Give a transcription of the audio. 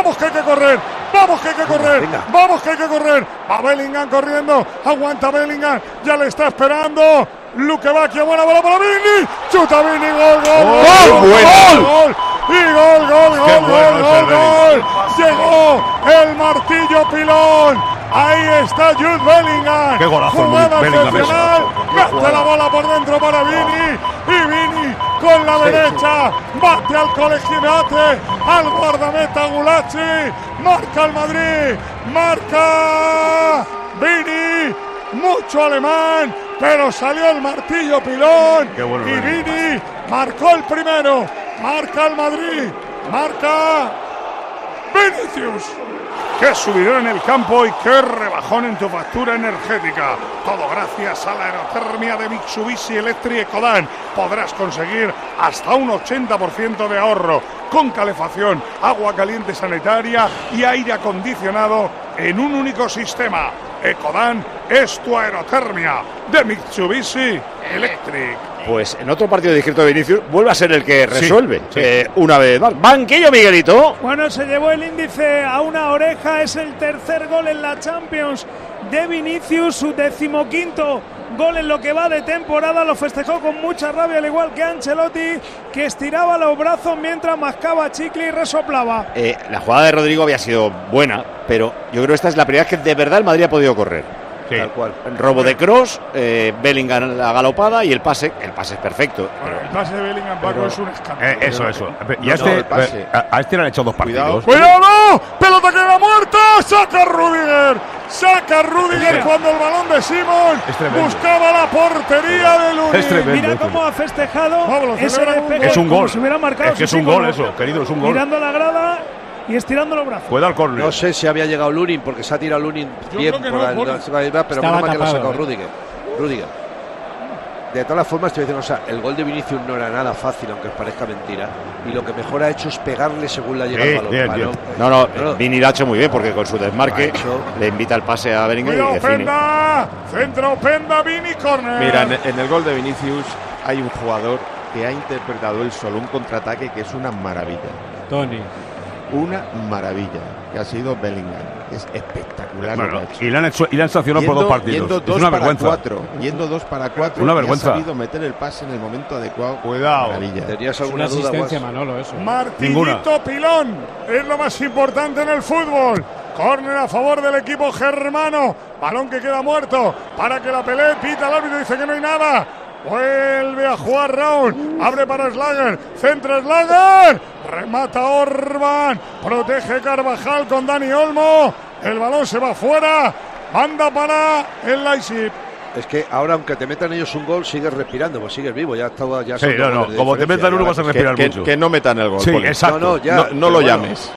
vamos que hay que correr, vamos que hay que correr, vamos que hay que correr. Va Bellingham corriendo, aguanta Bellingham, ya le está esperando. Luque Bacchio, buena bola para Vini, chuta Vini, gol. Y gol. Llegó el martillo pilón. Ahí está Jude Bellingham. Qué golazo, jugada Bellingham. mete la bola por dentro para Vini. Y Vini con la derecha. Bate al colegiate. Al guardameta Gulacsi. Marca el Madrid. Marca Vini. Mucho alemán. Pero salió el martillo pilón. Bueno, y Vini marcó el primero. Marca el Madrid. Marca Vinicius. Qué subidón en el campo y qué rebajón en tu factura energética. Todo gracias a la aerotermia de Mitsubishi Electric Ecodan. Podrás conseguir hasta un 80% de ahorro con calefacción, agua caliente sanitaria y aire acondicionado en un único sistema. Ecodan es tu aerotermia de Mitsubishi Electric. Pues en otro partido discreto de Vinicius vuelve a ser el que resuelve. Sí. Una vez más. Banquillo, Miguelito. Bueno, se llevó el índice a una oreja. Es el tercer gol en la Champions de Vinicius, su 15º gol en lo que va de temporada. Lo festejó con mucha rabia, al igual que Ancelotti, que estiraba los brazos mientras mascaba chicle y resoplaba. La jugada de Rodrigo había sido buena, pero yo creo que esta es la primera vez que de verdad el Madrid ha podido correr. Sí. Tal cual. El robo de Kroos, Bellingham la galopada y el pase es perfecto. Bueno, el pase de Bellingham, Paco, es un escándalo. Eso. Y a este le han hecho 2 partidos. ¡Cuidado! ¡Pelota queda muerta! ¡Saca Rudiger cuando el balón de Simon buscaba la portería de Lunin! Mira cómo ha festejado ese despeje. Es un gol. Si hubiera marcado, es que es un gol eso, querido, es un gol. Mirando la grada y estirando los brazos. Puede al córner. No sé si había llegado Lunin, porque se ha tirado Lunin bien por pero menos mal que lo ha sacado Rudiger. De todas formas, estoy diciendo, o sea, el gol de Vinicius no era nada fácil, aunque os parezca mentira. Y lo que mejor ha hecho es pegarle según la llegada al balón. No, Vini lo ha hecho muy bien, porque con su desmarque le invita el pase a Bellingham y define. Penda, centro, Penda, Vini, córner. Mira, en el gol de Vinicius hay un jugador que ha interpretado él solo un contraataque que es una maravilla. Tony. Una maravilla, que ha sido Bellingham. Es espectacular. Bueno, y le han sancionado por 2 partidos. Es una vergüenza. Yendo 2 para 4. Una vergüenza. Ha sabido meter el pase en el momento adecuado. Cuidado. Maravilla. ¿Tenías Una alguna duda, asistencia, Guas? Manolo, eso. Martillito pilón. Es lo más importante en el fútbol. Córner a favor del equipo germano. Balón que queda muerto. Para que la pelee. Pita el árbitro. Dice que no hay nada. Vuelve a jugar Raúl. Abre para Schlager. Centra Schlager. Remata Orban. Protege Carvajal con Dani Olmo. El balón se va fuera. Banda para el Leipzig. Es que ahora, aunque te metan ellos un gol, sigues respirando, pues sigues vivo. Ya estaba. Ya sí, como te metan uno vas a respirar mucho. Que no metan el gol. Sí, exacto. No lo llames.